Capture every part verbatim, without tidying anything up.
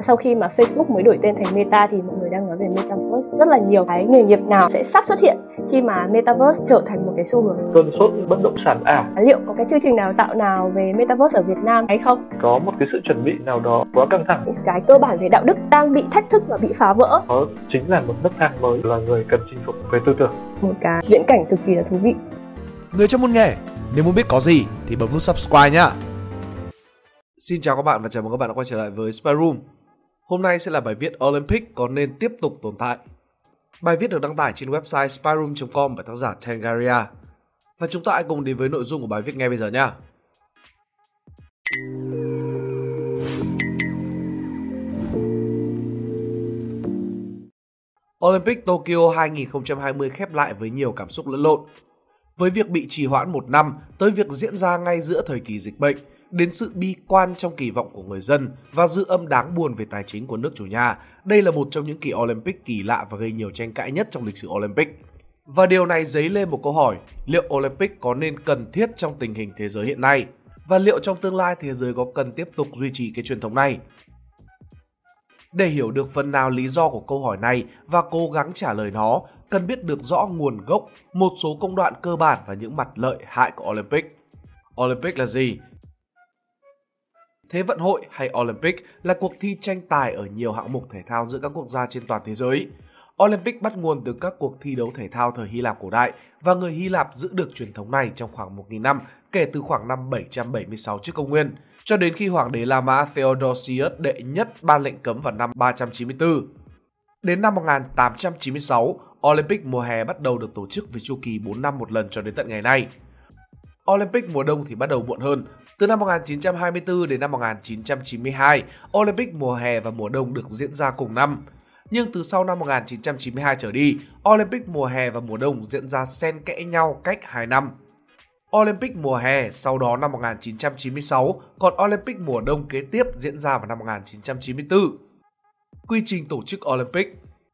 Sau khi mà Facebook mới đổi tên thành Meta thì mọi người đang nói về Metaverse rất là nhiều. Cái nghề nghiệp nào sẽ sắp xuất hiện khi mà Metaverse trở thành một cái xu hướng? Cơn sốt bất động sản ảo. Liệu có cái chương trình đào tạo nào về Metaverse ở Việt Nam hay không? Có một cái sự chuẩn bị nào đó quá căng thẳng. Cái cơ bản về đạo đức đang bị thách thức và bị phá vỡ. Đó chính là một nấc thang mới là người cần chinh phục về tư tưởng. Một cái viễn cảnh cực kỳ là thú vị. Người trong môn nghề, nếu muốn biết có gì thì bấm nút subscribe nhá. Xin chào các bạn và chào mừng các bạn đã quay trở lại với Spy Room. Hôm nay sẽ là bài viết Olympic có nên tiếp tục tồn tại. Bài viết được đăng tải trên website spy room chấm com bởi tác giả Tangaria. Và chúng ta hãy cùng đến với nội dung của bài viết ngay bây giờ nhé. Olympic Tokyo hai không hai không khép lại với nhiều cảm xúc lẫn lộn. Với việc bị trì hoãn một năm tới việc diễn ra ngay giữa thời kỳ dịch bệnh, đến sự bi quan trong kỳ vọng của người dân và dư âm đáng buồn về tài chính của nước chủ nhà, đây là một trong những kỳ Olympic kỳ lạ và gây nhiều tranh cãi nhất trong lịch sử Olympic. Và điều này dấy lên một câu hỏi, liệu Olympic có nên cần thiết trong tình hình thế giới hiện nay? Và liệu trong tương lai thế giới có cần tiếp tục duy trì cái truyền thống này? Để hiểu được phần nào lý do của câu hỏi này và cố gắng trả lời nó, cần biết được rõ nguồn gốc, một số công đoạn cơ bản và những mặt lợi hại của Olympic. Olympic là gì? Thế vận hội hay Olympic là cuộc thi tranh tài ở nhiều hạng mục thể thao giữa các quốc gia trên toàn thế giới. Olympic bắt nguồn từ các cuộc thi đấu thể thao thời Hy Lạp cổ đại và người Hy Lạp giữ được truyền thống này trong khoảng một nghìn năm kể từ khoảng năm bảy trăm bảy mươi sáu trước công nguyên, cho đến khi hoàng đế La Mã Theodosius đệ nhất ban lệnh cấm vào năm ba trăm chín mươi tư. Đến năm một nghìn tám trăm chín mươi sáu, Olympic mùa hè bắt đầu được tổ chức với chu kỳ bốn năm một lần cho đến tận ngày nay. Olympic mùa đông thì bắt đầu muộn hơn. Từ năm một nghìn chín trăm hai mươi tư đến năm một nghìn chín trăm chín mươi hai, Olympic mùa hè và mùa đông được diễn ra cùng năm. Nhưng từ sau năm một nghìn chín trăm chín mươi hai trở đi, Olympic mùa hè và mùa đông diễn ra xen kẽ nhau cách hai năm. Olympic mùa hè sau đó năm một nghìn chín trăm chín mươi sáu, còn Olympic mùa đông kế tiếp diễn ra vào năm một nghìn chín trăm chín mươi tư. Quy trình tổ chức Olympic.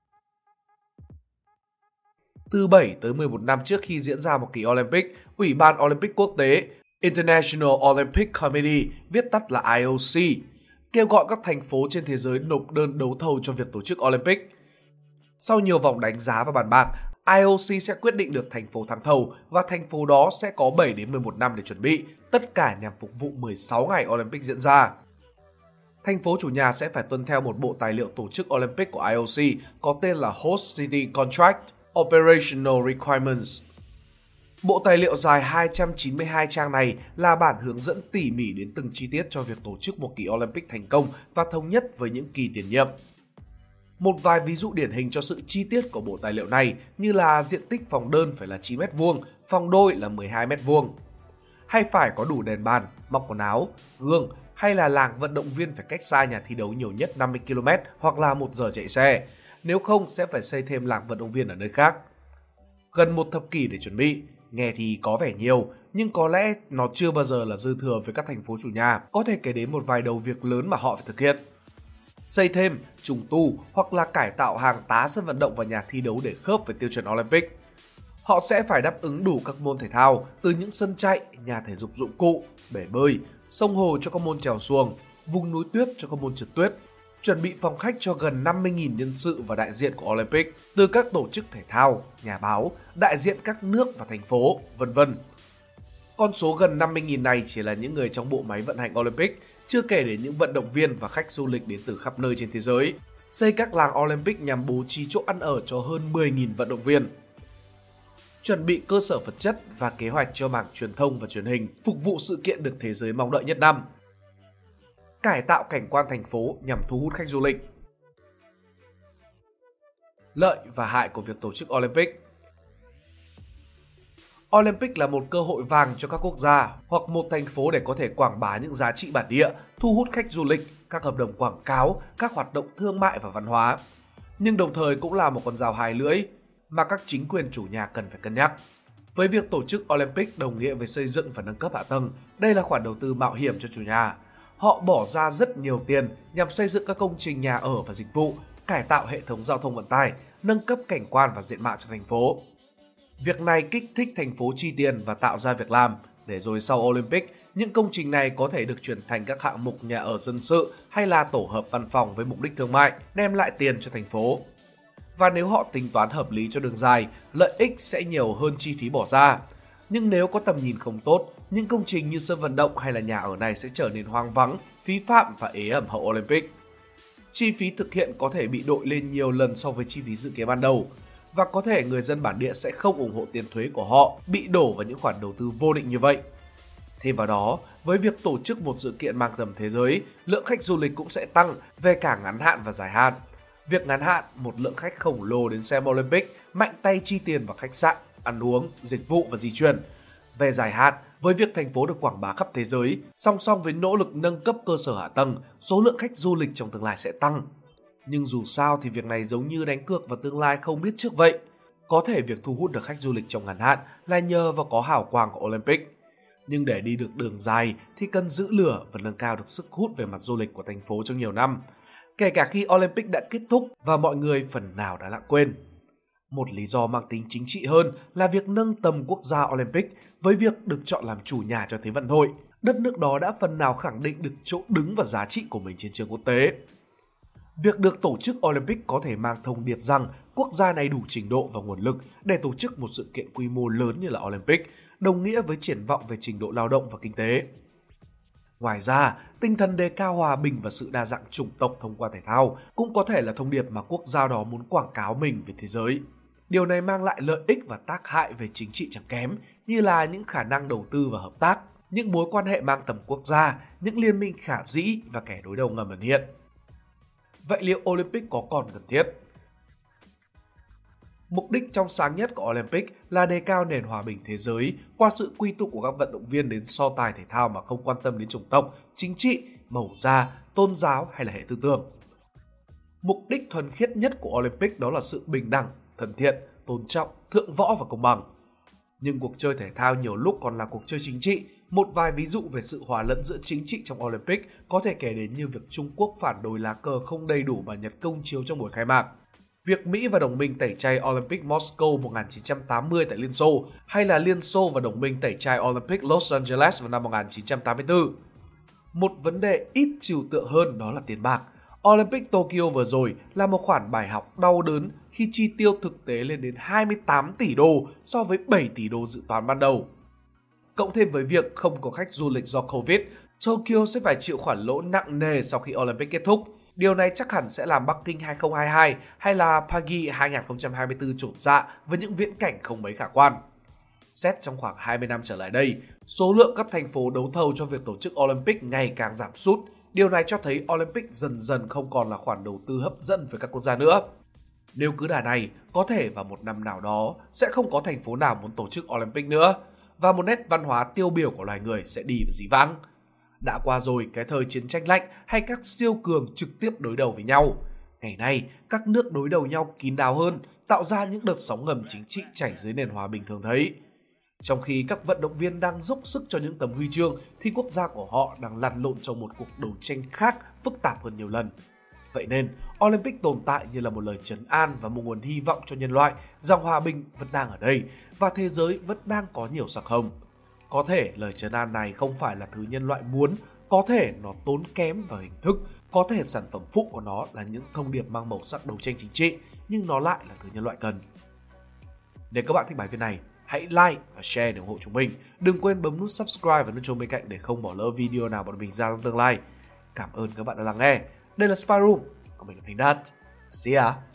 Từ bảy tới mười một năm trước khi diễn ra một kỳ Olympic, Ủy ban Olympic Quốc tế International Olympic Committee, viết tắt là I O C, kêu gọi các thành phố trên thế giới nộp đơn đấu thầu cho việc tổ chức Olympic. Sau nhiều vòng đánh giá và bàn bạc, I O C sẽ quyết định được thành phố thắng thầu và thành phố đó sẽ có bảy đến mười một năm để chuẩn bị, tất cả nhằm phục vụ mười sáu ngày Olympic diễn ra. Thành phố chủ nhà sẽ phải tuân theo một bộ tài liệu tổ chức Olympic của I O C có tên là Host City Contract Operational Requirements. Bộ tài liệu dài hai trăm chín mươi hai trang này là bản hướng dẫn tỉ mỉ đến từng chi tiết cho việc tổ chức một kỳ Olympic thành công và thống nhất với những kỳ tiền nhiệm. Một vài ví dụ điển hình cho sự chi tiết của bộ tài liệu này như là diện tích phòng đơn phải là chín mét vuông, phòng đôi là mười hai mét vuông. Hay phải có đủ đèn bàn, móc quần áo, gương, hay là làng vận động viên phải cách xa nhà thi đấu nhiều nhất năm mươi ki lô mét hoặc là một giờ chạy xe. Nếu không sẽ phải xây thêm làng vận động viên ở nơi khác. Gần một thập kỷ để chuẩn bị, nghe thì có vẻ nhiều, nhưng có lẽ nó chưa bao giờ là dư thừa với các thành phố chủ nhà. Có thể kể đến một vài đầu việc lớn mà họ phải thực hiện. Xây thêm, trùng tu hoặc là cải tạo hàng tá sân vận động và nhà thi đấu để khớp với tiêu chuẩn Olympic. Họ sẽ phải đáp ứng đủ các môn thể thao, từ những sân chạy, nhà thể dục dụng cụ, bể bơi, sông hồ cho các môn chèo xuồng, vùng núi tuyết cho các môn trượt tuyết. Chuẩn bị phòng khách cho gần năm mươi nghìn nhân sự và đại diện của Olympic, từ các tổ chức thể thao, nhà báo, đại diện các nước và thành phố, vân vân. Con số gần năm mươi nghìn này chỉ là những người trong bộ máy vận hành Olympic, chưa kể đến những vận động viên và khách du lịch đến từ khắp nơi trên thế giới. Xây các làng Olympic nhằm bố trí chỗ ăn ở cho hơn mười nghìn vận động viên. Chuẩn bị cơ sở vật chất và kế hoạch cho mảng truyền thông và truyền hình, phục vụ sự kiện được thế giới mong đợi nhất năm. Cải tạo cảnh quan thành phố nhằm thu hút khách du lịch. Lợi và hại của việc tổ chức Olympic. Olympic là một cơ hội vàng cho các quốc gia hoặc một thành phố để có thể quảng bá những giá trị bản địa, thu hút khách du lịch, các hợp đồng quảng cáo, các hoạt động thương mại và văn hóa. Nhưng đồng thời cũng là một con dao hai lưỡi mà các chính quyền chủ nhà cần phải cân nhắc. Với việc tổ chức Olympic đồng nghĩa với xây dựng và nâng cấp hạ tầng, đây là khoản đầu tư mạo hiểm cho chủ nhà. Họ bỏ ra rất nhiều tiền nhằm xây dựng các công trình nhà ở và dịch vụ, cải tạo hệ thống giao thông vận tải, nâng cấp cảnh quan và diện mạo cho thành phố. Việc này kích thích thành phố chi tiền và tạo ra việc làm, để rồi sau Olympic, Những công trình này có thể được chuyển thành các hạng mục nhà ở dân sự hay là tổ hợp văn phòng với mục đích thương mại, đem lại tiền cho thành phố. Và nếu họ tính toán hợp lý cho đường dài, lợi ích sẽ nhiều hơn chi phí bỏ ra. Nhưng nếu có tầm nhìn không tốt, những công trình như sân vận động hay là nhà ở này sẽ trở nên hoang vắng, phí phạm và ế ẩm hậu Olympic. Chi phí thực hiện có thể bị đội lên nhiều lần so với chi phí dự kiến ban đầu, và có thể người dân bản địa sẽ không ủng hộ tiền thuế của họ bị đổ vào những khoản đầu tư vô định như vậy. Thêm vào đó, với việc tổ chức một sự kiện mang tầm thế giới, lượng khách du lịch cũng sẽ tăng về cả ngắn hạn và dài hạn. Việc ngắn hạn, một lượng khách khổng lồ đến xem Olympic mạnh tay chi tiền vào khách sạn, ăn uống, dịch vụ và di chuyển. Về dài hạn, với việc thành phố được quảng bá khắp thế giới, song song với nỗ lực nâng cấp cơ sở hạ tầng, số lượng khách du lịch trong tương lai sẽ tăng. Nhưng dù sao thì việc này giống như đánh cược vào tương lai không biết trước vậy. Có thể việc thu hút được khách du lịch trong ngắn hạn là nhờ vào có hào quang của Olympic. Nhưng để đi được đường dài thì cần giữ lửa và nâng cao được sức hút về mặt du lịch của thành phố trong nhiều năm, kể cả khi Olympic đã kết thúc và mọi người phần nào đã lãng quên. Một lý do mang tính chính trị hơn là việc nâng tầm quốc gia Olympic với việc được chọn làm chủ nhà cho Thế vận hội. Đất nước đó đã phần nào khẳng định được chỗ đứng và giá trị của mình trên trường quốc tế. Việc được tổ chức Olympic có thể mang thông điệp rằng quốc gia này đủ trình độ và nguồn lực để tổ chức một sự kiện quy mô lớn như là Olympic, đồng nghĩa với triển vọng về trình độ lao động và kinh tế. Ngoài ra, tinh thần đề cao hòa bình và sự đa dạng chủng tộc thông qua thể thao cũng có thể là thông điệp mà quốc gia đó muốn quảng cáo mình về thế giới. Điều này mang lại lợi ích và tác hại về chính trị chẳng kém, như là những khả năng đầu tư và hợp tác, những mối quan hệ mang tầm quốc gia, những liên minh khả dĩ và kẻ đối đầu ngầm ẩn hiện. Vậy liệu Olympic có còn cần thiết? Mục đích trong sáng nhất của Olympic là đề cao nền hòa bình thế giới qua sự quy tụ của các vận động viên đến so tài thể thao mà không quan tâm đến chủng tộc, chính trị, màu da, tôn giáo hay là hệ tư tưởng. Mục đích thuần khiết nhất của Olympic đó là sự bình đẳng, thân thiện, tôn trọng, thượng võ và công bằng. Nhưng cuộc chơi thể thao nhiều lúc còn là cuộc chơi chính trị. Một vài ví dụ về sự hòa lẫn giữa chính trị trong Olympic có thể kể đến như việc Trung Quốc phản đối lá cờ không đầy đủ mà Nhật công chiếu trong buổi khai mạc, việc Mỹ và đồng minh tẩy chay Olympic Moscow một nghìn chín trăm tám mươi tại Liên Xô, hay là Liên Xô và đồng minh tẩy chay Olympic Los Angeles vào năm một nghìn chín trăm tám mươi tư. Một vấn đề ít trừu tượng hơn đó là tiền bạc. Olympic Tokyo vừa rồi là một khoản bài học đau đớn khi chi tiêu thực tế lên đến hai mươi tám tỷ đô so với bảy tỷ đô dự toán ban đầu. Cộng thêm với việc không có khách du lịch do Covid, Tokyo sẽ phải chịu khoản lỗ nặng nề sau khi Olympic kết thúc. Điều này chắc hẳn sẽ làm Bắc Kinh hai không hai hai hay là Paris hai không hai tư chột dạ với những viễn cảnh không mấy khả quan. Xét trong khoảng hai mươi năm trở lại đây, số lượng các thành phố đấu thầu cho việc tổ chức Olympic ngày càng giảm sút. Điều này cho thấy Olympic dần dần không còn là khoản đầu tư hấp dẫn với các quốc gia nữa. Nếu cứ đà này, có thể vào một năm nào đó sẽ không có thành phố nào muốn tổ chức Olympic nữa, và một nét văn hóa tiêu biểu của loài người sẽ đi vào dĩ vãng. Đã qua rồi cái thời chiến tranh lạnh hay các siêu cường trực tiếp đối đầu với nhau. Ngày nay, các nước đối đầu nhau kín đáo hơn, tạo ra những đợt sóng ngầm chính trị chảy dưới nền hòa bình thường thấy. Trong khi các vận động viên đang dốc sức cho những tấm huy chương, thì quốc gia của họ đang lăn lộn trong một cuộc đấu tranh khác phức tạp hơn nhiều lần. Vậy nên, Olympic tồn tại như là một lời trấn an và một nguồn hy vọng cho nhân loại rằng hòa bình vẫn đang ở đây và thế giới vẫn đang có nhiều sắc hồng. Có thể lời trấn an này không phải là thứ nhân loại muốn, có thể nó tốn kém về hình thức, có thể sản phẩm phụ của nó là những thông điệp mang màu sắc đấu tranh chính trị, nhưng nó lại là thứ nhân loại cần. Nếu các bạn thích bài viết này, hãy like và share để ủng hộ chúng mình. Đừng quên bấm nút subscribe và nút chuông bên cạnh để không bỏ lỡ video nào bọn mình ra trong tương lai. Cảm ơn các bạn đã lắng nghe. Đây là Spy Room, còn mình là Thành Đạt. See ya!